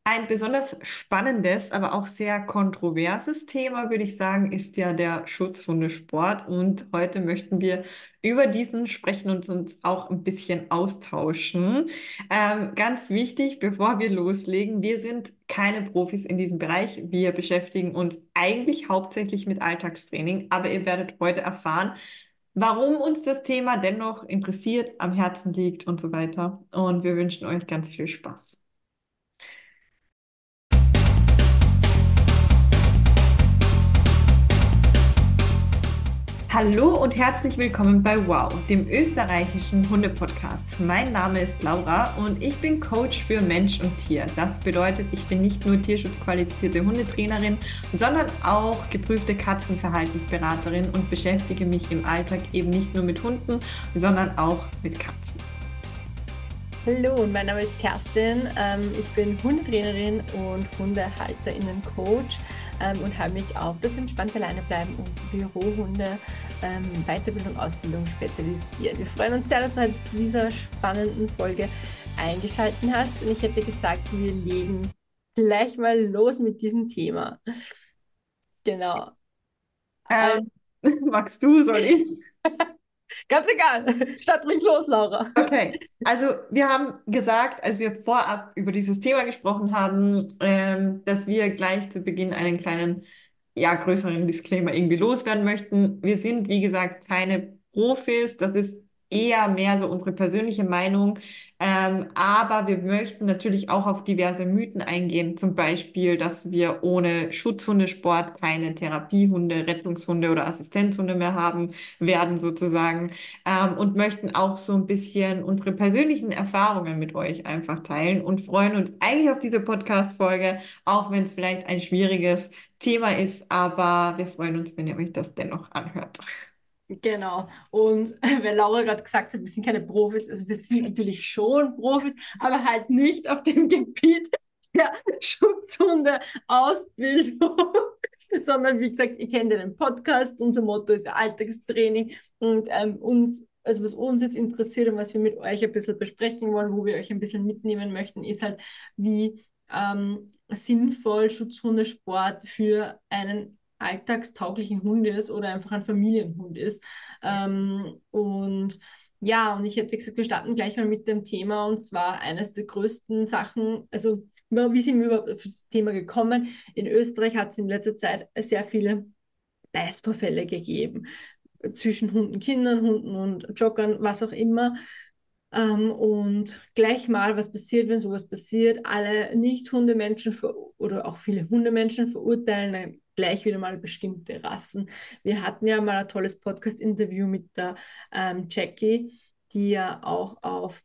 Ein besonders spannendes, aber auch sehr kontroverses Thema, würde ich sagen, ist ja der Schutzhundesport. Und heute möchten wir über diesen sprechen und uns auch ein bisschen austauschen. Ganz wichtig, bevor wir loslegen, wir sind keine Profis in diesem Bereich. Wir beschäftigen uns eigentlich hauptsächlich mit Alltagstraining, aber ihr werdet heute erfahren, warum uns das Thema dennoch interessiert, am Herzen liegt und so weiter. Und wir wünschen euch ganz viel Spaß. Hallo und herzlich willkommen bei Wow, dem österreichischen Hunde-Podcast. Mein Name ist Laura und ich bin Coach für Mensch und Tier. Das bedeutet, ich bin nicht nur tierschutzqualifizierte Hundetrainerin, sondern auch geprüfte Katzenverhaltensberaterin und beschäftige mich im Alltag eben nicht nur mit Hunden, sondern auch mit Katzen. Hallo, und mein Name ist Kerstin. Ich bin Hundetrainerin und HundehalterInnen-Coach und habe mich auf das entspannte Alleinebleiben und Bürohunde Weiterbildung und Ausbildung spezialisiert. Wir freuen uns sehr, dass du heute zu dieser spannenden Folge eingeschaltet hast. Und ich hätte gesagt, wir legen gleich mal los mit diesem Thema. Genau. Ähm, magst du, soll ich? Ganz egal. Start ruhig los, Laura. Okay, also wir haben gesagt, als wir vorab über dieses Thema gesprochen haben, dass wir gleich zu Beginn einen kleinen, ja, größeren Disclaimer irgendwie loswerden möchten. Wir sind, wie gesagt, keine Profis, das ist eher mehr so unsere persönliche Meinung, aber wir möchten natürlich auch auf diverse Mythen eingehen, zum Beispiel, dass wir ohne Schutzhundesport keine Therapiehunde, Rettungshunde oder Assistenzhunde mehr haben werden sozusagen, und möchten auch so ein bisschen unsere persönlichen Erfahrungen mit euch einfach teilen und freuen uns eigentlich auf diese Podcast-Folge, auch wenn es vielleicht ein schwieriges Thema ist, aber wir freuen uns, wenn ihr euch das dennoch anhört. Genau. Und weil Laura gerade gesagt hat, wir sind keine Profis, also wir sind natürlich schon Profis, aber halt nicht auf dem Gebiet der Schutzhunde-Ausbildung, sondern wie gesagt, ihr kennt ja den Podcast, unser Motto ist ja Alltagstraining und also was uns jetzt interessiert und was wir mit euch ein bisschen besprechen wollen, wo wir euch ein bisschen mitnehmen möchten, ist halt, wie sinnvoll Schutzhundesport für einen alltagstauglichen Hund ist oder einfach ein Familienhund ist. Und ja, und ich hätte gesagt, wir starten gleich mal mit dem Thema und zwar eines der größten Sachen, also wie sind wir überhaupt auf das Thema gekommen? In Österreich hat es in letzter Zeit sehr viele Beißvorfälle gegeben zwischen Hunden, Kindern, Hunden und Joggern, was auch immer. Und gleich mal, was passiert, wenn sowas passiert? Alle Nicht-Hundemenschen oder auch viele Hundemenschen verurteilen dann gleich wieder mal bestimmte Rassen. Wir hatten ja mal ein tolles Podcast-Interview mit der Jackie, die ja auch auf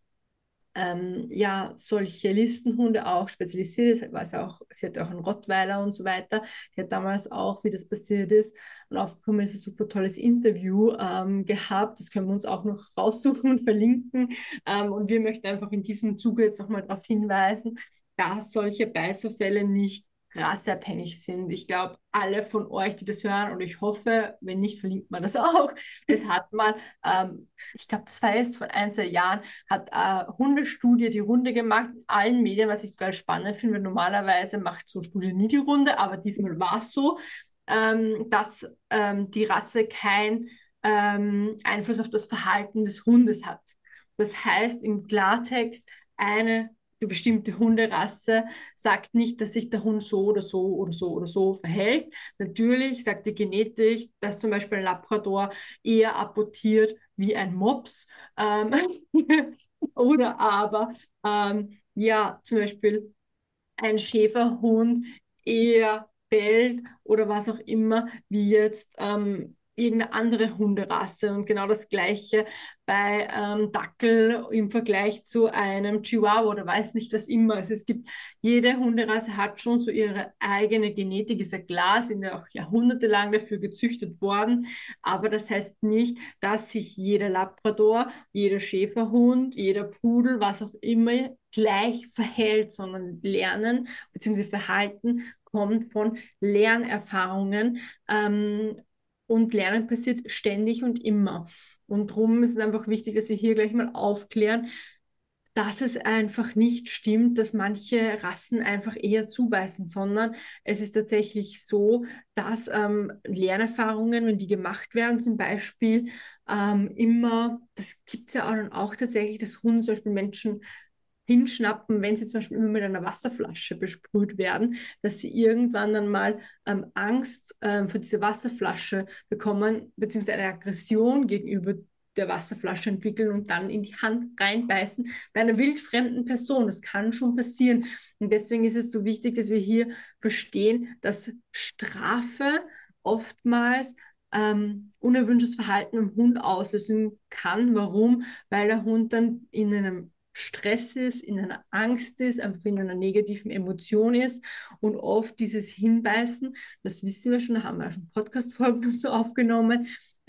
ja, solche Listenhunde auch spezialisiert ist, weiß auch, sie hat auch einen Rottweiler und so weiter. Die hat damals auch, wie das passiert ist, und aufgekommen ist, ein super tolles Interview gehabt. Das können wir uns auch noch raussuchen und verlinken. Und wir möchten einfach in diesem Zuge jetzt nochmal darauf hinweisen, dass solche Beißerfälle nicht rasseabhängig sind. Ich glaube, alle von euch, die das hören, und ich hoffe, wenn nicht, verlinkt man das auch. Das hat mal, ich glaube, das war erst vor 1, 2 Jahren, hat eine Hundestudie die Runde gemacht in allen Medien, was ich total spannend finde, weil normalerweise macht so eine Studie nie die Runde, aber diesmal war es so, dass die Rasse keinen Einfluss auf das Verhalten des Hundes hat. Das heißt im Klartext, eine bestimmte Hunderasse sagt nicht, dass sich der Hund so oder so oder so oder so verhält. Natürlich sagt die Genetik, dass zum Beispiel ein Labrador eher apportiert wie ein Mops. Oder aber, ja, zum Beispiel ein Schäferhund eher bellt oder was auch immer, wie jetzt irgendeine andere Hunderasse. Und genau das Gleiche bei Dackel im Vergleich zu einem Chihuahua oder weiß nicht was immer. Also es gibt, jede Hunderasse hat schon so ihre eigene Genetik, ist ja klar, sind ja auch jahrhundertelang dafür gezüchtet worden. Aber das heißt nicht, dass sich jeder Labrador, jeder Schäferhund, jeder Pudel, was auch immer, gleich verhält, sondern Lernen bzw. Verhalten kommt von Lernerfahrungen und Lernen passiert ständig und immer. Und darum ist es einfach wichtig, dass wir hier gleich mal aufklären. dass es einfach nicht stimmt, dass manche Rassen einfach eher zubeißen, sondern es ist tatsächlich so, dass Lernerfahrungen, wenn die gemacht werden, zum Beispiel immer, das gibt es ja auch, dann auch tatsächlich, dass Hunde zum Beispiel Menschen hinschnappen, wenn sie zum Beispiel immer mit einer Wasserflasche besprüht werden, dass sie irgendwann dann mal Angst vor dieser Wasserflasche bekommen, beziehungsweise eine Aggression gegenüber der Wasserflasche entwickeln und dann in die Hand reinbeißen bei einer wildfremden Person. Das kann schon passieren. Und deswegen ist es so wichtig, dass wir hier verstehen, dass Strafe oftmals unerwünschtes Verhalten im Hund auslösen kann. Warum? Weil der Hund dann in einem Stress ist, in einer Angst ist, einfach in einer negativen Emotion ist und oft dieses Hinbeißen, das wissen wir schon, da haben wir ja schon Podcast-Folgen und so aufgenommen,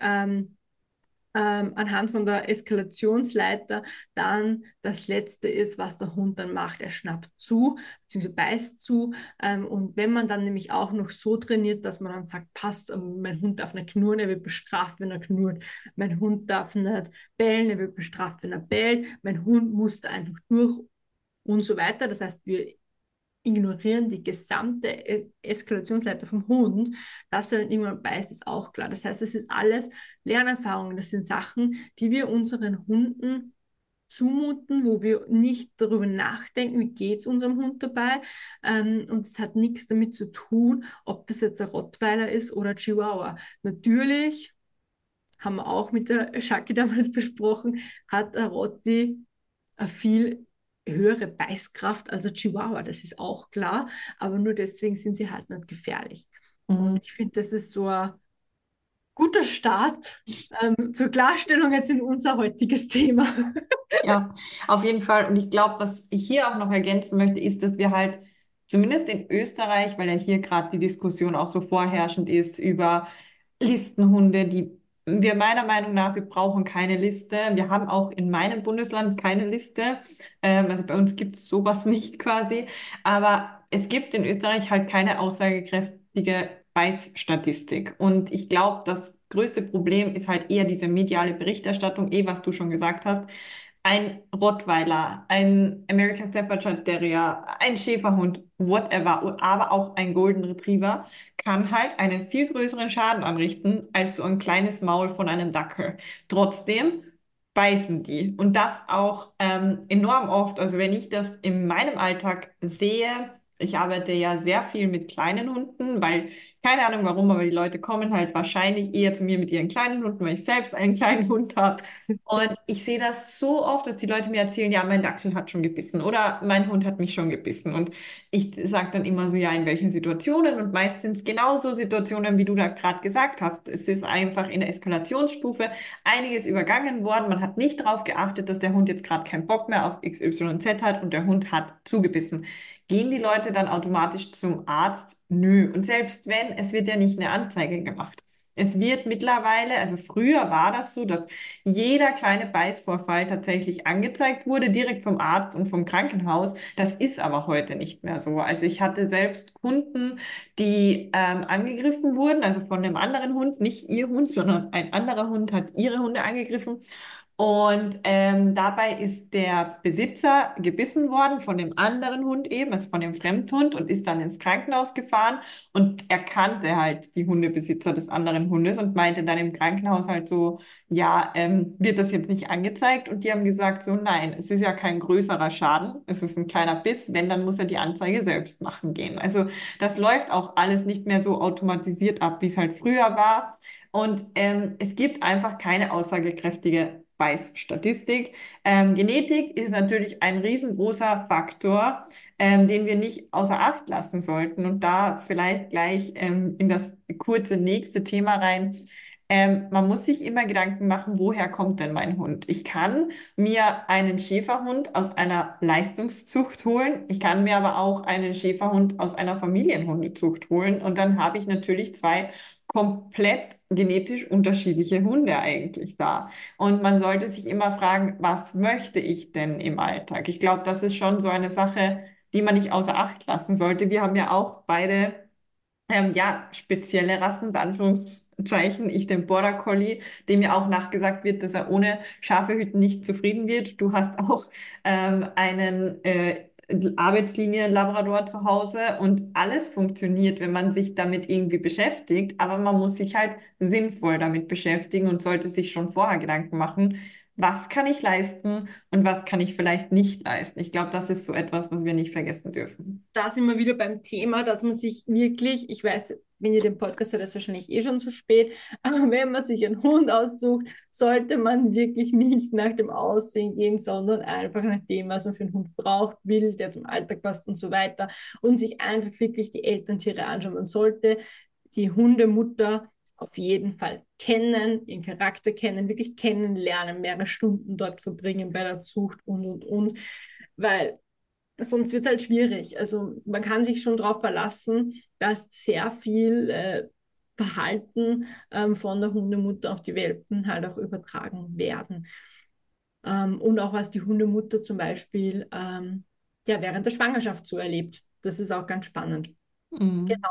anhand von der Eskalationsleiter dann das Letzte ist, was der Hund dann macht. Er schnappt zu, beziehungsweise beißt zu. Und wenn man dann nämlich auch noch so trainiert, dass man dann sagt, passt, mein Hund darf nicht knurren, er wird bestraft, wenn er knurrt. Mein Hund darf nicht bellen, er wird bestraft, wenn er bellt. Mein Hund muss da einfach durch und so weiter. Das heißt, wir ignorieren die gesamte Eskalationsleiter vom Hund, dass er dann irgendwann beißt, ist auch klar. Das heißt, das ist alles Lernerfahrungen, das sind Sachen, die wir unseren Hunden zumuten, wo wir nicht darüber nachdenken, wie geht es unserem Hund dabei. Und es hat nichts damit zu tun, ob das jetzt ein Rottweiler ist oder ein Chihuahua. Natürlich haben wir auch mit der Shaki damals besprochen, hat ein Rotti eine viel höhere Beißkraft als ein Chihuahua, das ist auch klar, aber nur deswegen sind sie halt nicht gefährlich. Und Mhm. ich finde, das ist so ein guter Start zur Klarstellung jetzt in unser heutiges Thema. Ja, auf jeden Fall. Und ich glaube, was ich hier auch noch ergänzen möchte, ist, dass wir halt zumindest in Österreich, weil ja hier gerade die Diskussion auch so vorherrschend ist über Listenhunde, die wir meiner Meinung nach, wir brauchen keine Liste. Wir haben auch in meinem Bundesland keine Liste. Also bei uns gibt es sowas nicht quasi. Aber es gibt in Österreich halt keine aussagekräftige Beißstatistik. Und ich glaube, das größte Problem ist halt eher diese mediale Berichterstattung, was du schon gesagt hast. Ein Rottweiler, ein American Staffordshire Terrier, ein Schäferhund, whatever, aber auch ein Golden Retriever kann halt einen viel größeren Schaden anrichten als so ein kleines Maul von einem Dackel. Trotzdem beißen die und das auch enorm oft. Also wenn ich das in meinem Alltag sehe, ich arbeite ja sehr viel mit kleinen Hunden, weil keine Ahnung warum, aber die Leute kommen halt wahrscheinlich eher zu mir mit ihren kleinen Hunden, weil ich selbst einen kleinen Hund habe. Und ich sehe das so oft, dass die Leute mir erzählen, ja, mein Dachshund hat schon gebissen oder mein Hund hat mich schon gebissen. Und ich sage dann immer so, ja, in welchen Situationen? Und meist sind es genauso Situationen, wie du da gerade gesagt hast. Es ist einfach in der Eskalationsstufe einiges übergangen worden. Man hat nicht darauf geachtet, dass der Hund jetzt gerade keinen Bock mehr auf XYZ hat und der Hund hat zugebissen. Gehen die Leute dann automatisch zum Arzt? Nö. Und selbst wenn, es wird ja nicht eine Anzeige gemacht. Es wird mittlerweile, also früher war das so, dass jeder kleine Beißvorfall tatsächlich angezeigt wurde, direkt vom Arzt und vom Krankenhaus. Das ist aber heute nicht mehr so. Also ich hatte selbst Kunden, die angegriffen wurden, also von einem anderen Hund, nicht ihr Hund, sondern ein anderer Hund hat ihre Hunde angegriffen. Und dabei ist der Besitzer gebissen worden von dem anderen Hund eben, also von dem Fremdhund, und ist dann ins Krankenhaus gefahren und erkannte halt die Hundebesitzer des anderen Hundes und meinte dann im Krankenhaus halt so, ja, wird das jetzt nicht angezeigt? Und die haben gesagt so, nein, es ist ja kein größerer Schaden, es ist ein kleiner Biss, wenn, dann muss er die Anzeige selbst machen gehen. Also das läuft auch alles nicht mehr so automatisiert ab, wie es halt früher war. Und es gibt einfach keine aussagekräftige Beißstatistik. Genetik ist natürlich ein riesengroßer Faktor, den wir nicht außer Acht lassen sollten. Und da vielleicht gleich in das kurze nächste Thema rein. Man muss sich immer Gedanken machen, woher kommt denn mein Hund? Ich kann mir einen Schäferhund aus einer Leistungszucht holen. Ich kann mir aber auch einen Schäferhund aus einer Familienhundezucht holen. Und dann habe ich natürlich zwei komplett genetisch unterschiedliche Hunde eigentlich da. Und man sollte sich immer fragen, was möchte ich denn im Alltag? Ich glaube, das ist schon so eine Sache, die man nicht außer Acht lassen sollte. Wir haben ja auch beide ja, spezielle Rassen, Anführungszeichen, ich den Border Collie, dem ja auch nachgesagt wird, dass er ohne Schafehüten nicht zufrieden wird. Du hast auch einen Arbeitslinien-Labrador zu Hause und alles funktioniert, wenn man sich damit irgendwie beschäftigt, aber man muss sich halt sinnvoll damit beschäftigen und sollte sich schon vorher Gedanken machen, was kann ich leisten und was kann ich vielleicht nicht leisten. Ich glaube, das ist so etwas, was wir nicht vergessen dürfen. Da sind wir wieder beim Thema, dass man sich wirklich, ich weiß, wenn ihr den Podcast hört, ist es wahrscheinlich eh schon zu spät, aber wenn man sich einen Hund aussucht, sollte man wirklich nicht nach dem Aussehen gehen, sondern einfach nach dem, was man für einen Hund braucht, will, der zum Alltag passt und so weiter und sich einfach wirklich die Elterntiere anschauen. Man sollte die Hundemutter auf jeden Fall kennen, ihren Charakter kennen, wirklich kennenlernen, mehrere Stunden dort verbringen bei der Zucht und, weil sonst wird es halt schwierig. Also man kann sich schon darauf verlassen, dass sehr viel Verhalten von der Hundemutter auf die Welpen halt auch übertragen werden. Und auch was die Hundemutter zum Beispiel ja, während der Schwangerschaft so erlebt. Das ist auch ganz spannend. Mhm.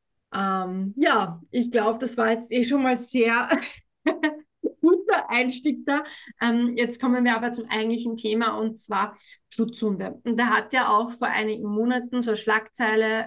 Ja, ich glaube, das war jetzt eh schon mal sehr guter Einstieg da. Jetzt kommen wir aber zum eigentlichen Thema und zwar Schutzhunde. Und da hat ja auch vor einigen Monaten so eine Schlagzeile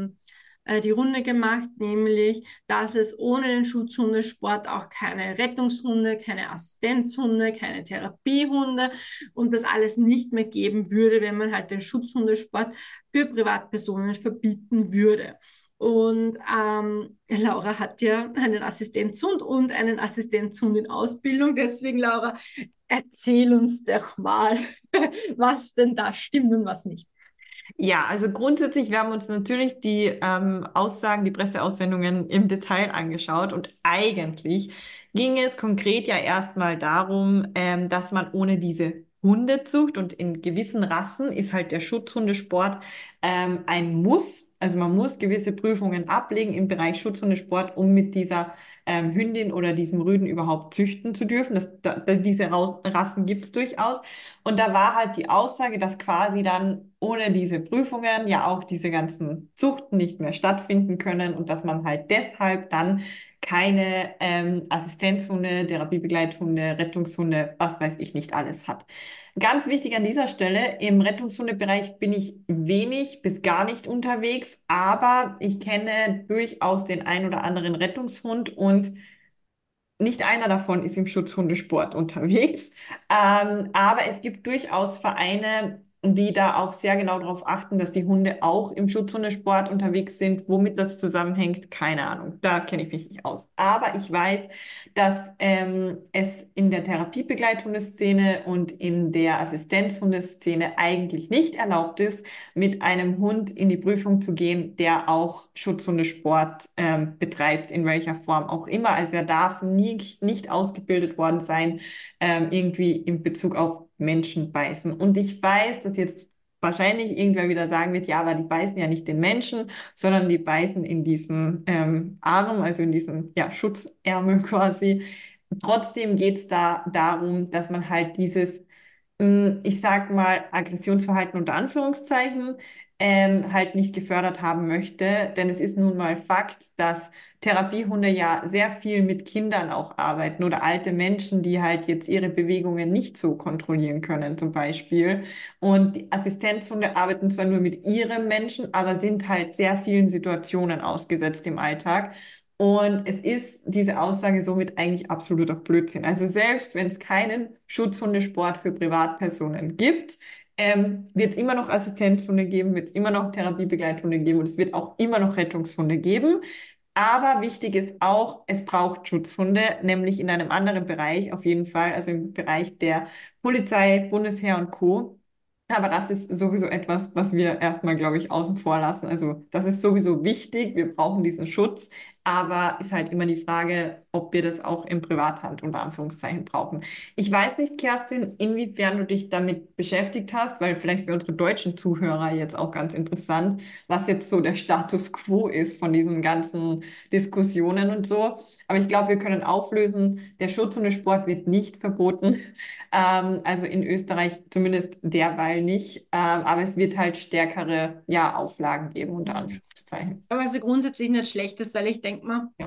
die Runde gemacht, nämlich, dass es ohne den Schutzhundesport auch keine Rettungshunde, keine Assistenzhunde, keine Therapiehunde und das alles nicht mehr geben würde, wenn man halt den Schutzhundesport für Privatpersonen verbieten würde. Und Laura hat ja einen Assistenzhund und einen Assistenzhund in Ausbildung. Deswegen, Laura, erzähl uns doch mal, was denn da stimmt und was nicht. Ja, also grundsätzlich, wir haben uns natürlich die Aussagen, die Presseaussendungen im Detail angeschaut und eigentlich ging es konkret ja erstmal darum, dass man ohne diese Hundezucht und in gewissen Rassen ist halt der Schutzhundesport ein Muss. Also man muss gewisse Prüfungen ablegen im Bereich Schutzhundesport, um mit dieser Hündin oder diesem Rüden überhaupt züchten zu dürfen. Diese Rassen gibt es durchaus. Und da war halt die Aussage, dass quasi dann ohne diese Prüfungen ja auch diese ganzen Zuchten nicht mehr stattfinden können und dass man halt deshalb dann keine Assistenzhunde, Therapiebegleithunde, Rettungshunde, was weiß ich nicht alles hat. Ganz wichtig an dieser Stelle, im Rettungshundebereich bin ich wenig bis gar nicht unterwegs, aber ich kenne durchaus den ein oder anderen Rettungshund und nicht einer davon ist im Schutzhundesport unterwegs, aber es gibt durchaus Vereine, die da auch sehr genau darauf achten, dass die Hunde auch im Schutzhundesport unterwegs sind. Womit das zusammenhängt, keine Ahnung. Da kenne ich mich nicht aus. Aber ich weiß, dass es in der Therapiebegleithundeszene und in der Assistenzhundeszene eigentlich nicht erlaubt ist, mit einem Hund in die Prüfung zu gehen, der auch Schutzhundesport betreibt, in welcher Form auch immer. Also er darf nicht ausgebildet worden sein, irgendwie in Bezug auf Menschen beißen. Und ich weiß, dass jetzt wahrscheinlich irgendwer wieder sagen wird, ja, aber die beißen ja nicht den Menschen, sondern die beißen in diesen Arm, also in diesen ja, Schutzärmel quasi. Trotzdem geht es da darum, dass man halt dieses ich sag mal, Aggressionsverhalten unter Anführungszeichen halt nicht gefördert haben möchte. Denn es ist nun mal Fakt, dass Therapiehunde ja sehr viel mit Kindern auch arbeiten oder alte Menschen, die halt jetzt ihre Bewegungen nicht so kontrollieren können, zum Beispiel. Und die Assistenzhunde arbeiten zwar nur mit ihrem Menschen, aber sind halt sehr vielen Situationen ausgesetzt im Alltag. Und es ist diese Aussage somit eigentlich absoluter Blödsinn. Also selbst wenn es keinen Schutzhundesport für Privatpersonen gibt, wird es immer noch Assistenzhunde geben, wird es immer noch Therapiebegleithunde geben und es wird auch immer noch Rettungshunde geben. Aber wichtig ist auch, es braucht Schutzhunde, nämlich in einem anderen Bereich auf jeden Fall, also im Bereich der Polizei, Bundesheer und Co. Aber das ist sowieso etwas, was wir erstmal, glaube ich, außen vor lassen. Also das ist sowieso wichtig, wir brauchen diesen Schutz, aber ist halt immer die Frage, ob wir das auch in Privathand unter Anführungszeichen brauchen. Ich weiß nicht, Kerstin, inwiefern du dich damit beschäftigt hast, weil vielleicht für unsere deutschen Zuhörer jetzt auch ganz interessant, was jetzt so der Status quo ist von diesen ganzen Diskussionen und so. Aber ich glaube, wir können auflösen, der Schutzhundesport wird nicht verboten. Also in Österreich zumindest derweil nicht. Aber es wird halt stärkere, ja, Auflagen geben, unter Anführungszeichen. Aber also grundsätzlich nicht schlecht ist, weil ich denke mal, Ja.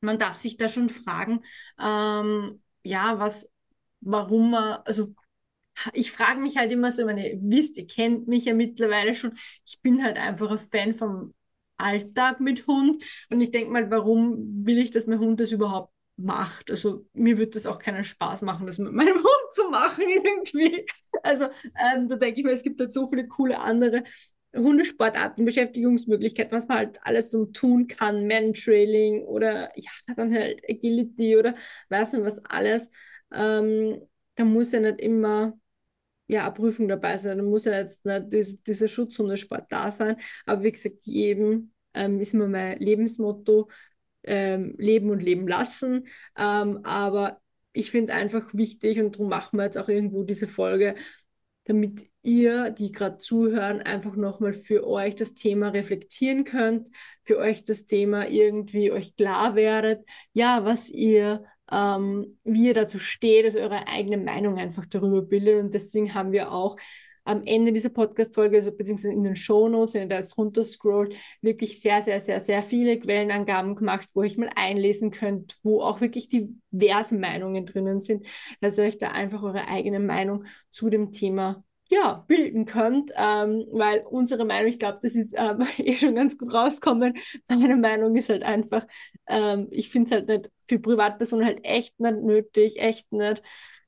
man darf sich da schon fragen, ja, warum man, also ich frage mich halt immer so, ihr wisst, ihr kennt mich ja mittlerweile schon, ich bin halt einfach ein Fan vom Alltag mit Hund und ich denke mal, warum will ich, dass mein Hund das überhaupt macht? Also mir wird das auch keinen Spaß machen, das mit meinem Hund zu machen irgendwie. Also da denke ich mir, es gibt halt so viele coole andere Hundesportarten, Beschäftigungsmöglichkeiten, was man halt alles so tun kann, Mantrailing oder ja, dann halt Agility oder weiß nicht was alles. Da muss ja nicht immer ja, eine Prüfung dabei sein. Da muss ja jetzt nicht dieser Schutzhundesport da sein. Aber wie gesagt, jedem ist immer mein Lebensmotto, leben und leben lassen. Aber ich finde einfach wichtig und darum machen wir jetzt auch irgendwo diese Folge, damit ihr, die gerade zuhören, einfach nochmal für euch das Thema reflektieren könnt, für euch das Thema irgendwie euch klar werdet, ja, wie ihr dazu steht, also eure eigene Meinung einfach darüber bildet. Und deswegen haben wir auch am Ende dieser Podcast-Folge, also beziehungsweise in den Shownotes, wenn ihr da jetzt runterscrollt, wirklich sehr, sehr, sehr, sehr viele Quellenangaben gemacht, wo ihr euch mal einlesen könnt, wo auch wirklich diverse Meinungen drinnen sind, dass ihr euch da einfach eure eigene Meinung zu dem Thema ja, bilden könnt, weil unsere Meinung, ich glaube, das ist eh schon ganz gut rauskommen. Meine Meinung ist halt einfach, ich finde es halt nicht für Privatpersonen halt echt nicht nötig, echt nicht.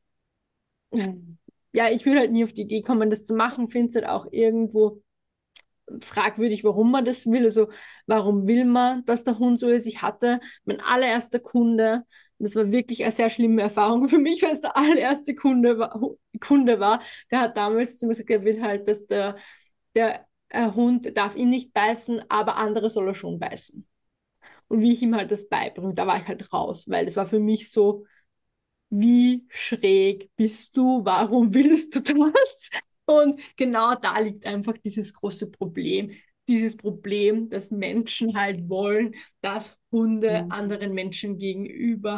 Ja, ich würde halt nie auf die Idee kommen, das zu machen. Finde es halt auch irgendwo fragwürdig, warum man das will. Also, warum will man, dass der Hund so ist? Ich hatte mein allererster Kunde, das war wirklich eine sehr schlimme Erfahrung für mich, weil es der allererste Kunde war. Der hat damals zu mir gesagt, er will halt, dass der Hund darf ihn nicht beißen, aber andere soll er schon beißen. Und wie ich ihm halt das beibringe, da war ich halt raus, weil das war für mich so, wie schräg bist du? Warum willst du das? Und genau da liegt einfach dieses große Problem. Dieses Problem, dass Menschen halt wollen, dass Hunde Mhm. anderen Menschen gegenüber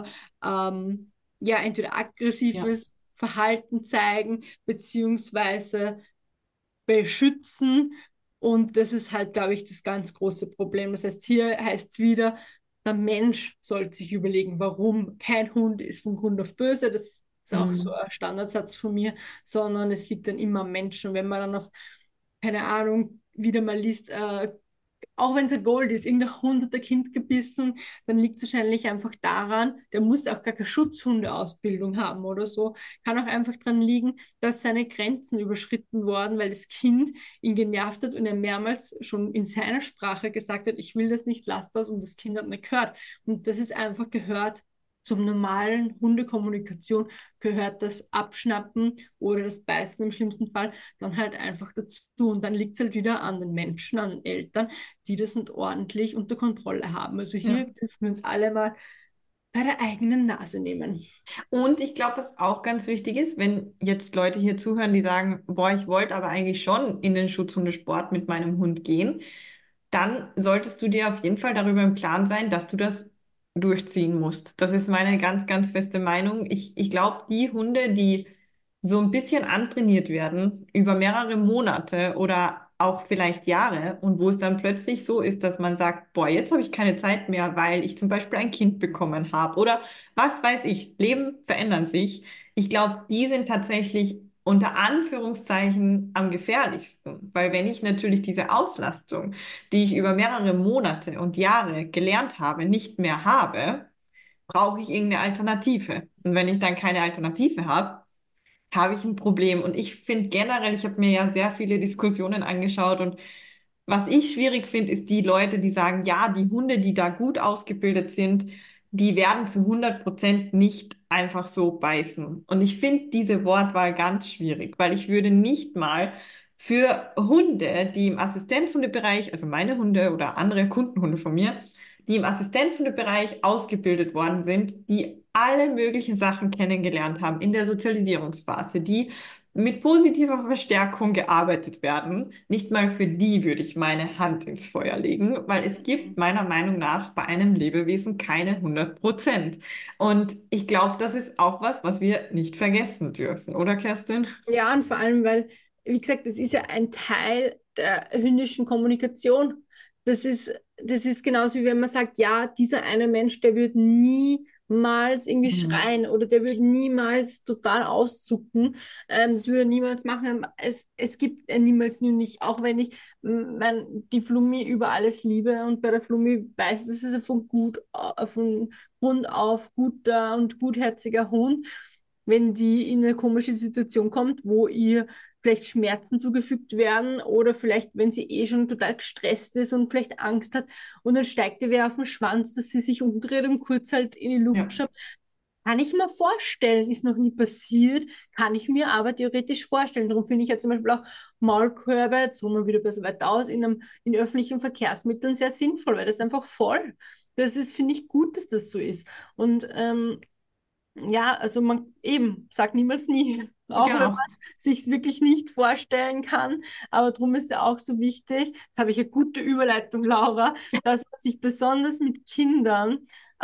ja entweder Ja. aggressives Verhalten zeigen, beziehungsweise beschützen. Und das ist halt, glaube ich, das ganz große Problem. Das heißt, hier heißt es wieder, der Mensch sollte sich überlegen, warum. Kein Hund ist von Grund auf böse, das ist auch so Mhm. ein Standardsatz von mir, sondern es liegt dann immer am Menschen. Und wenn man dann auf, keine Ahnung, wieder mal liest, auch wenn es ein Gold ist, irgendein Hund hat ein Kind gebissen, dann liegt es wahrscheinlich einfach daran, der muss auch gar keine Schutzhundeausbildung haben oder so. Kann auch einfach daran liegen, dass seine Grenzen überschritten wurden, weil das Kind ihn genervt hat und er mehrmals schon in seiner Sprache gesagt hat, ich will das nicht, lass das und das Kind hat nicht gehört. Und das ist einfach gehört zum normalen Hundekommunikation, gehört das Abschnappen oder das Beißen im schlimmsten Fall dann halt einfach dazu. Und dann liegt es halt wieder an den Menschen, an den Eltern, die das nicht ordentlich unter Kontrolle haben. Also hier Ja. dürfen wir uns alle mal bei der eigenen Nase nehmen. Und ich glaube, was auch ganz wichtig ist, wenn jetzt Leute hier zuhören, die sagen, boah, ich wollte aber eigentlich schon in den Schutzhundesport mit meinem Hund gehen, dann solltest du dir auf jeden Fall darüber im Klaren sein, dass du das durchziehen musst. Das ist meine ganz, ganz feste Meinung. Ich glaube, die Hunde, die so ein bisschen antrainiert werden über mehrere Monate oder auch vielleicht Jahre und wo es dann plötzlich so ist, dass man sagt, boah, jetzt habe ich keine Zeit mehr, weil ich zum Beispiel ein Kind bekommen habe oder was weiß ich, Leben verändern sich. Ich glaube, die sind tatsächlich unter Anführungszeichen am gefährlichsten, weil wenn ich natürlich diese Auslastung, die ich über mehrere Monate und Jahre gelernt habe, nicht mehr habe, brauche ich irgendeine Alternative. Und wenn ich dann keine Alternative habe, habe ich ein Problem. Und ich finde generell, ich habe mir ja sehr viele Diskussionen angeschaut und was ich schwierig finde, ist die Leute, die sagen, ja, die Hunde, die da gut ausgebildet sind, die werden zu 100% nicht einfach so beißen. Und ich finde diese Wortwahl ganz schwierig, weil ich würde nicht mal für Hunde, die im Assistenzhundebereich, also meine Hunde oder andere Kundenhunde von mir, die im Assistenzhundebereich ausgebildet worden sind, die alle möglichen Sachen kennengelernt haben in der Sozialisierungsphase, die mit positiver Verstärkung gearbeitet werden. Nicht mal für die würde ich meine Hand ins Feuer legen, weil es gibt meiner Meinung nach bei einem Lebewesen keine 100%. Und ich glaube, das ist auch was, was wir nicht vergessen dürfen, oder Kerstin? Ja, und vor allem, weil, wie gesagt, das ist ja ein Teil der hündischen Kommunikation. das ist genauso wie wenn man sagt, ja, dieser eine Mensch, der wird niemals irgendwie Mhm. schreien oder der wird niemals total auszucken. Das würde er niemals machen. Es gibt ein niemals nie und nicht, auch wenn ich die Flummi über alles liebe und bei der Flummi weiß, das ist ein von Grund auf guter und gutherziger Hund. Wenn die in eine komische Situation kommt, wo ihr vielleicht Schmerzen zugefügt werden oder vielleicht, wenn sie eh schon total gestresst ist und vielleicht Angst hat und dann steigt ihr wieder auf den Schwanz, dass sie sich umdreht und kurz halt in die Luft Ja. schaut. Kann ich mir vorstellen, ist noch nie passiert, kann ich mir aber theoretisch vorstellen. Darum finde ich ja zum Beispiel auch Maulkörbe, jetzt holen wir wieder ein bisschen weiter aus, in öffentlichen Verkehrsmitteln sehr sinnvoll, weil das einfach voll. Das ist, finde ich, gut, dass das so ist. Und ja, also man eben sagt niemals nie, auch wenn man Genau. sich wirklich nicht vorstellen kann. Aber darum ist ja auch so wichtig, da habe ich eine gute Überleitung, Laura, dass man sich besonders mit Kindern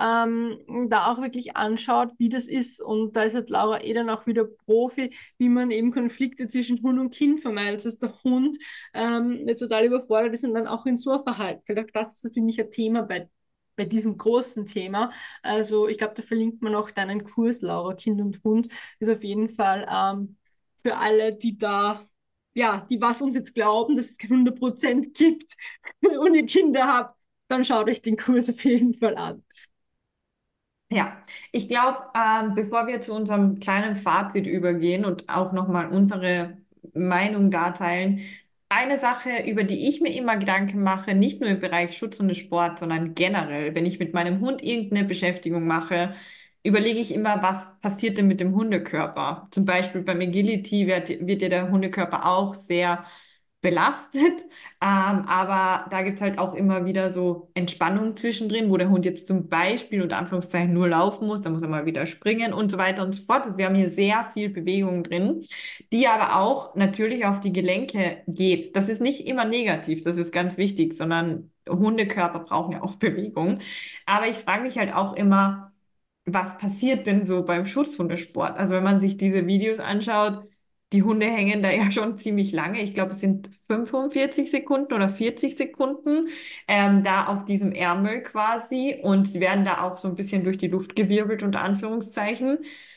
da auch wirklich anschaut, wie das ist. Und da ist halt Laura eh dann auch wieder Profi, wie man eben Konflikte zwischen Hund und Kind vermeidet, dass der Hund nicht total überfordert ist und dann auch in so ein Verhalten. Weil das ist für mich ein Thema bei diesem großen Thema. Also ich glaube, da verlinkt man auch deinen Kurs, Laura, Kind und Hund. Ist auf jeden Fall für alle, die da, ja, die was uns jetzt glauben, dass es kein 100% gibt und ihr Kinder habt, dann schaut euch den Kurs auf jeden Fall an. Ja, ich glaube, bevor wir zu unserem kleinen Fazit übergehen und auch nochmal unsere Meinung darteilen, eine Sache, über die ich mir immer Gedanken mache, nicht nur im Bereich Schutz und Sport, sondern generell, wenn ich mit meinem Hund irgendeine Beschäftigung mache, überlege ich immer, was passiert denn mit dem Hundekörper? Zum Beispiel beim Agility wird ja der Hundekörper auch sehr belastet. Aber da gibt's halt auch immer wieder so Entspannung zwischendrin, wo der Hund jetzt zum Beispiel unter Anführungszeichen nur laufen muss, dann muss er mal wieder springen und so weiter und so fort. Also wir haben hier sehr viel Bewegung drin, die aber auch natürlich auf die Gelenke geht. Das ist nicht immer negativ, das ist ganz wichtig, sondern Hundekörper brauchen ja auch Bewegung. Aber ich frage mich halt auch immer, was passiert denn so beim Schutzhundesport? Also wenn man sich diese Videos anschaut, die Hunde hängen da ja schon ziemlich lange. Ich glaube, es sind 45 Sekunden oder 40 Sekunden da auf diesem Ärmel quasi und die werden da auch so ein bisschen durch die Luft gewirbelt, unter Anführungszeichen.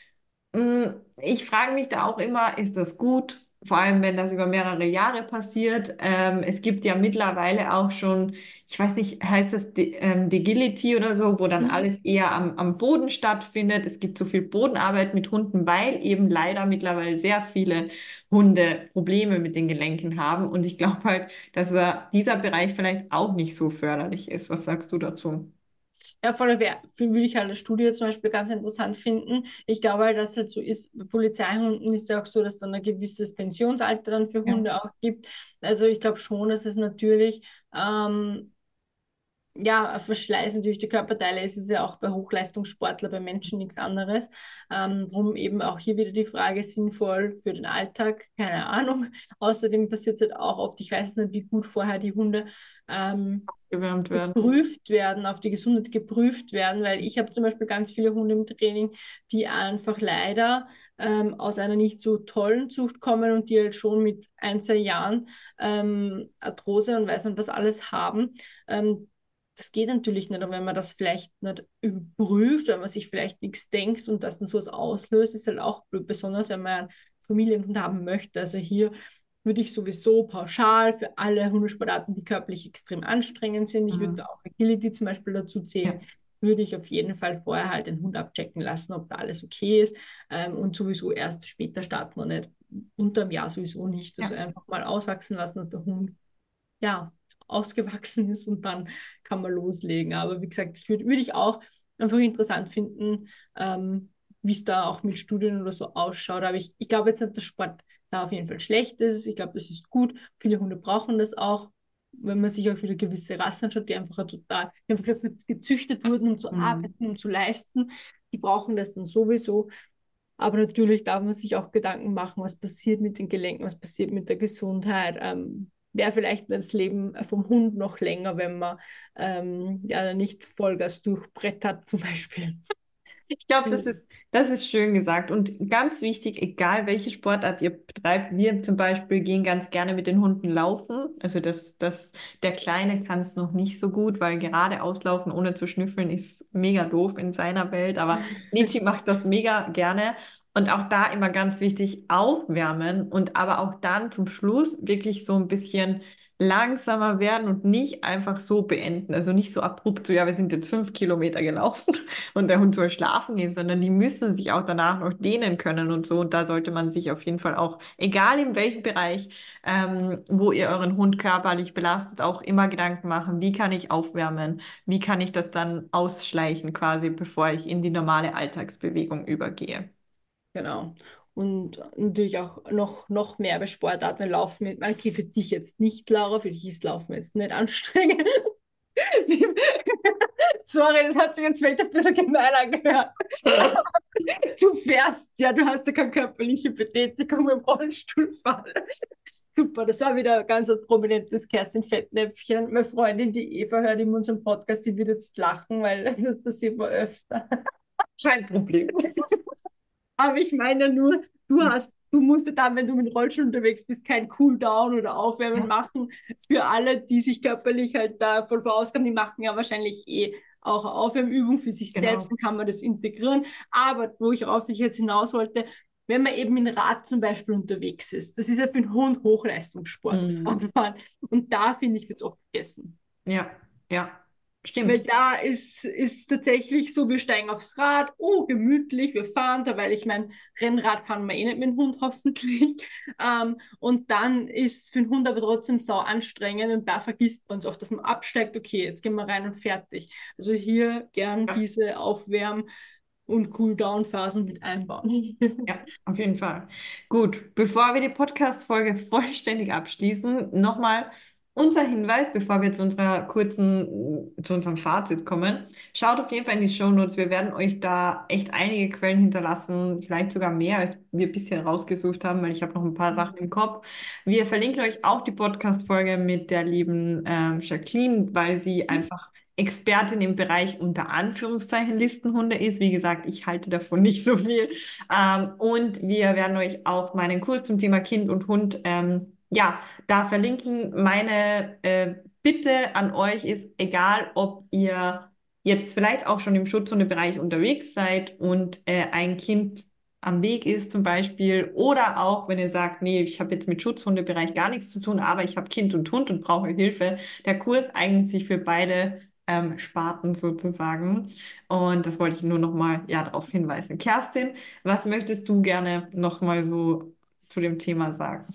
Ich frage mich da auch immer, ist das gut? Vor allem, wenn das über mehrere Jahre passiert. Es gibt ja mittlerweile auch schon, ich weiß nicht, heißt das Degility oder so, wo dann Mhm. alles eher am Boden stattfindet. Es gibt so viel Bodenarbeit mit Hunden, weil eben leider mittlerweile sehr viele Hunde Probleme mit den Gelenken haben. Und ich glaube halt, dass dieser Bereich vielleicht auch nicht so förderlich ist. Was sagst du dazu? Ja, würde ich halt eine Studie zum Beispiel ganz interessant finden. Ich glaube halt, dass halt so ist, bei Polizeihunden ist ja auch so, dass dann ein gewisses Pensionsalter dann für Ja. Hunde auch gibt. Also ich glaube schon, dass es natürlich ja, verschleißen natürlich die Körperteile. Es ist ja auch bei Hochleistungssportler, bei Menschen nichts anderes. Drum eben auch hier wieder die Frage, sinnvoll für den Alltag, keine Ahnung. Außerdem passiert es halt auch oft, ich weiß nicht, wie gut vorher die Hunde Gewärmt werden. geprüft werden, auf die Gesundheit geprüft werden, weil ich habe zum Beispiel ganz viele Hunde im Training, die einfach leider aus einer nicht so tollen Zucht kommen und die halt schon mit 1, 2 Jahren Arthrose und weiß nicht was alles haben. Das geht natürlich nicht, und wenn man das vielleicht nicht überprüft, wenn man sich vielleicht nichts denkt und das dann sowas auslöst, ist halt auch blöd, besonders wenn man einen Familienhund haben möchte. Also hier würde ich sowieso pauschal für alle Hundesportarten, die körperlich extrem anstrengend sind, ich würde Mhm. auch Agility zum Beispiel dazu zählen, Ja. würde ich auf jeden Fall vorher halt den Hund abchecken lassen, ob da alles okay ist, und sowieso erst später starten wir nicht, unterm Jahr sowieso nicht. Also Ja. einfach mal auswachsen lassen, dass der Hund ja ausgewachsen ist und dann kann man loslegen. Aber wie gesagt, würde ich auch einfach interessant finden, wie es da auch mit Studien oder so ausschaut. Aber ich glaube jetzt nicht, dass Sport da auf jeden Fall schlecht ist. Ich glaube, das ist gut. Viele Hunde brauchen das auch. Wenn man sich auch wieder gewisse Rassen anschaut, die einfach dafür gezüchtet wurden, um zu Mhm. arbeiten, um zu leisten, die brauchen das dann sowieso. Aber natürlich darf man sich auch Gedanken machen, was passiert mit den Gelenken, was passiert mit der Gesundheit. Wäre vielleicht das Leben vom Hund noch länger, wenn man ja nicht Vollgas durchbrettert zum Beispiel. Ich glaube, das ist schön gesagt und ganz wichtig, egal welche Sportart ihr betreibt. Wir zum Beispiel gehen ganz gerne mit den Hunden laufen. Also der Kleine kann es noch nicht so gut, weil gerade auslaufen ohne zu schnüffeln ist mega doof in seiner Welt. Aber Nietzsche macht das mega gerne. Und auch da immer ganz wichtig, aufwärmen und aber auch dann zum Schluss wirklich so ein bisschen langsamer werden und nicht einfach so beenden. Also nicht so abrupt, so ja, wir sind jetzt 5 Kilometer gelaufen und der Hund soll schlafen gehen, sondern die müssen sich auch danach noch dehnen können und so. Und da sollte man sich auf jeden Fall auch, egal in welchem Bereich, wo ihr euren Hund körperlich belastet, auch immer Gedanken machen, wie kann ich aufwärmen, wie kann ich das dann ausschleichen quasi, bevor ich in die normale Alltagsbewegung übergehe. Genau. Und natürlich auch noch mehr bei Sportarten laufen mit. Okay, für dich jetzt nicht, Laura, für dich ist Laufen jetzt nicht anstrengend. Sorry, das hat sich jetzt vielleicht ein bisschen gemein angehört. Du fährst, ja, du hast ja keine körperliche Betätigung im Rollstuhlfall. Super, das war wieder ein ganz prominentes Kerstin-Fettnäpfchen. Meine Freundin, die Eva, hört in unserem Podcast, die wird jetzt lachen, weil das passiert mal öfter. Kein Problem. Aber ich meine nur, du musst ja dann, wenn du mit dem Rollstuhl unterwegs bist, kein Cooldown oder Aufwärmen Ja, machen. Für alle, die sich körperlich halt davon vorausgaben, die machen ja wahrscheinlich auch eine Aufwärmübung für sich selbst, genau. dann kann man das integrieren. Aber worauf ich jetzt hinaus wollte, wenn man eben mit Rad zum Beispiel unterwegs ist, das ist ja für einen Hund Hochleistungssport, das Mhm. Radfahren. Und da, finde ich, wird es oft vergessen. Ja, ja, Weil stimmt. da ist tatsächlich so, wir steigen aufs Rad, oh, gemütlich, wir fahren da, weil ich mein Rennrad fahren wir eh nicht mit dem Hund hoffentlich. Und dann ist für den Hund aber trotzdem sau anstrengend und da vergisst man es oft, dass man absteigt, okay, jetzt gehen wir rein und fertig. Also hier gern Ja. diese Aufwärm- und Cooldown-Phasen mit einbauen. Ja, auf jeden Fall. Gut, bevor wir die Podcast-Folge vollständig abschließen, nochmal unser Hinweis, bevor wir zu unserem Fazit kommen. Schaut auf jeden Fall in die Shownotes. Wir werden euch da echt einige Quellen hinterlassen, vielleicht sogar mehr, als wir bisher rausgesucht haben, weil ich habe noch ein paar Sachen im Kopf. Wir verlinken euch auch die Podcast-Folge mit der lieben Jacqueline, weil sie einfach Expertin im Bereich unter Anführungszeichen Listenhunde ist. Wie gesagt, ich halte davon nicht so viel. Und wir werden euch auch meinen Kurs zum Thema Kind und Hund, ja, da verlinken. Meine Bitte an euch ist, egal ob ihr jetzt vielleicht auch schon im Schutzhundebereich unterwegs seid und ein Kind am Weg ist zum Beispiel, oder auch, wenn ihr sagt, nee, ich habe jetzt mit Schutzhundebereich gar nichts zu tun, aber ich habe Kind und Hund und brauche Hilfe. Der Kurs eignet sich für beide Sparten sozusagen. Und das wollte ich nur noch mal ja, darauf hinweisen. Kerstin, was möchtest du gerne noch mal so zu dem Thema sagen?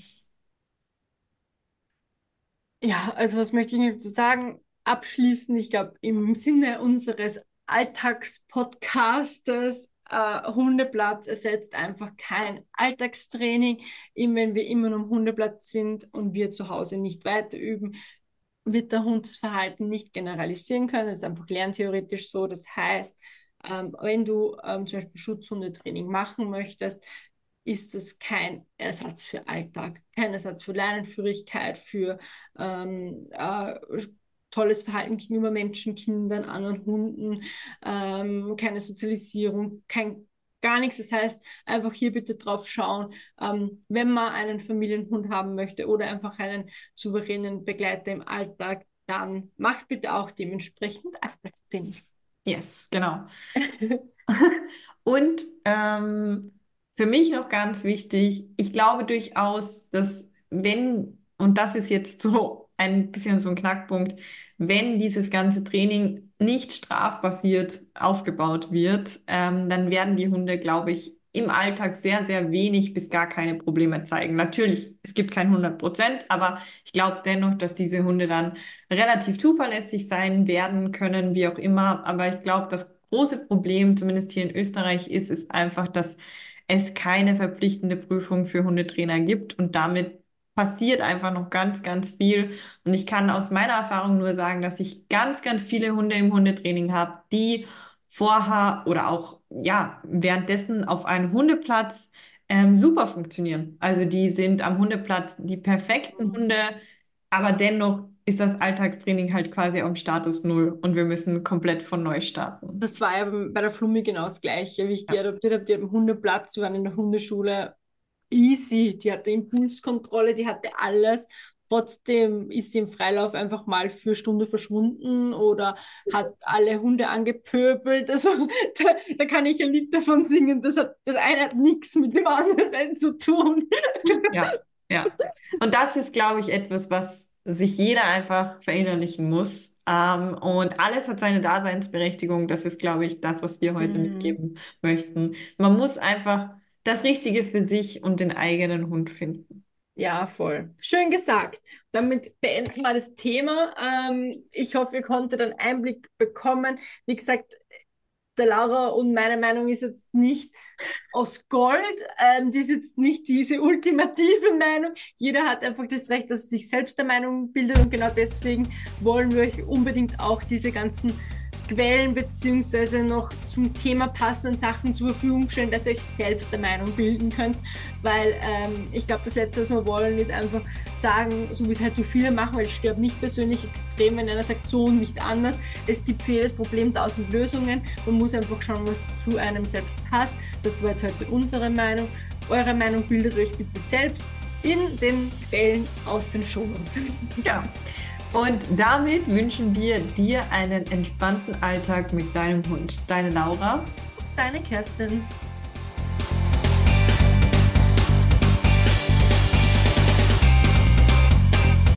Ja, also was möchte ich dazu sagen? Abschließend, ich glaube, im Sinne unseres Alltagspodcastes, Hundeplatz ersetzt einfach kein Alltagstraining. Eben wenn wir immer nur am Hundeplatz sind und wir zu Hause nicht weiter üben, wird der Hund das Verhalten nicht generalisieren können. Das ist einfach lerntheoretisch so. Das heißt, wenn du zum Beispiel Schutzhundetraining machen möchtest, ist es kein Ersatz für Alltag, kein Ersatz für Leinenführigkeit, für tolles Verhalten gegenüber Menschen, Kindern, anderen Hunden, keine Sozialisierung, gar nichts. Das heißt, einfach hier bitte drauf schauen, wenn man einen Familienhund haben möchte oder einfach einen souveränen Begleiter im Alltag, dann macht bitte auch dementsprechend Alltagstraining. Yes, genau. Und für mich noch ganz wichtig, ich glaube durchaus, dass wenn, und das ist jetzt so ein bisschen so ein Knackpunkt, wenn dieses ganze Training nicht strafbasiert aufgebaut wird, dann werden die Hunde, glaube ich, im Alltag sehr, sehr wenig bis gar keine Probleme zeigen. Natürlich, es gibt kein 100%, aber ich glaube dennoch, dass diese Hunde dann relativ zuverlässig sein werden können, wie auch immer. Aber ich glaube, das große Problem, zumindest hier in Österreich, ist einfach, dass es keine verpflichtende Prüfung für Hundetrainer gibt und damit passiert einfach noch ganz, ganz viel. Und ich kann aus meiner Erfahrung nur sagen, dass ich ganz, ganz viele Hunde im Hundetraining habe, die vorher oder auch ja währenddessen auf einem Hundeplatz super funktionieren. Also die sind am Hundeplatz die perfekten Hunde, aber dennoch ist das Alltagstraining halt quasi am Status Null und wir müssen komplett von neu starten. Das war ja bei der Flummi genau das Gleiche, wie ich die adoptiert habe. Die hat einen Hundeplatz, wir waren in der Hundeschule. Easy, die hatte Impulskontrolle, die hatte alles. Trotzdem ist sie im Freilauf einfach mal für eine Stunde verschwunden oder hat alle Hunde angepöbelt. Also da kann ich ein Lied davon singen. Das eine hat nichts mit dem anderen zu tun. Ja, ja. Und das ist, glaube ich, etwas, was sich jeder einfach verinnerlichen muss. Und alles hat seine Daseinsberechtigung. Das ist, glaube ich, das, was wir heute mitgeben möchten. Man muss einfach das Richtige für sich und den eigenen Hund finden. Ja, voll. Schön gesagt. Damit beenden wir das Thema. Ich hoffe, ihr konntet einen Einblick bekommen. Wie gesagt, der Laura und meine Meinung ist jetzt nicht aus Gold. Die ist jetzt nicht diese ultimative Meinung. Jeder hat einfach das Recht, dass er sich selbst der Meinung bildet und genau deswegen wollen wir euch unbedingt auch diese ganzen Quellen beziehungsweise noch zum Thema passenden Sachen zur Verfügung stellen, dass ihr euch selbst der Meinung bilden könnt, weil ich glaube, das Letzte, was wir wollen, ist einfach sagen, so wie es halt so viele machen, weil es stört mich persönlich extrem, wenn einer sagt so und nicht anders. Es gibt für jedes Problem 1000 Lösungen. Man muss einfach schauen, was zu einem selbst passt. Das war jetzt heute unsere Meinung. Eure Meinung bildet euch bitte selbst in den Quellen aus den Shownotes. Ja. Und damit wünschen wir dir einen entspannten Alltag mit deinem Hund. Deine Laura. Deine Kerstin.